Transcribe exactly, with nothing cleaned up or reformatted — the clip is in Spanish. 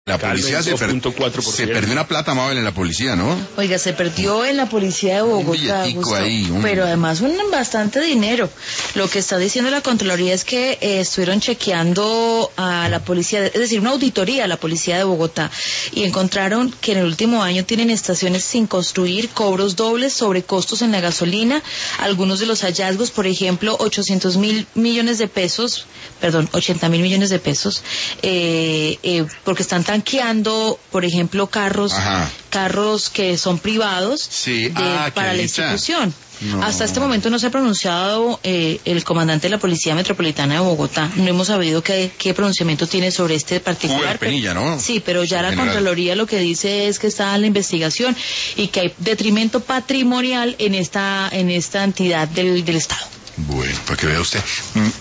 La policía se, per se perdió una plata, Mabel, en la policía, ¿no? Oiga, se perdió en la policía de Bogotá, un ahí, un... pero además un bastante dinero. Lo que está diciendo la Contraloría es que eh, estuvieron chequeando a la policía, es decir, una auditoría a la policía de Bogotá, y encontraron que en el último año tienen estaciones sin construir, cobros dobles sobre costos en la gasolina. Algunos de los hallazgos, por ejemplo, ochocientos mil millones de pesos, perdón, ochenta mil millones de pesos, eh, eh, porque están tanqueando, por ejemplo, carros, Ajá. carros que son privados sí. de, ah, para la institución. No. Hasta este momento no se ha pronunciado eh, el comandante de la Policía Metropolitana de Bogotá. No hemos sabido qué, qué pronunciamiento tiene sobre este particular. Penilla, ¿no? Sí, pero ya la General. Contraloría lo que dice es que está en la investigación y que hay detrimento patrimonial en esta en esta entidad del, del Estado. Bueno, para que vea usted.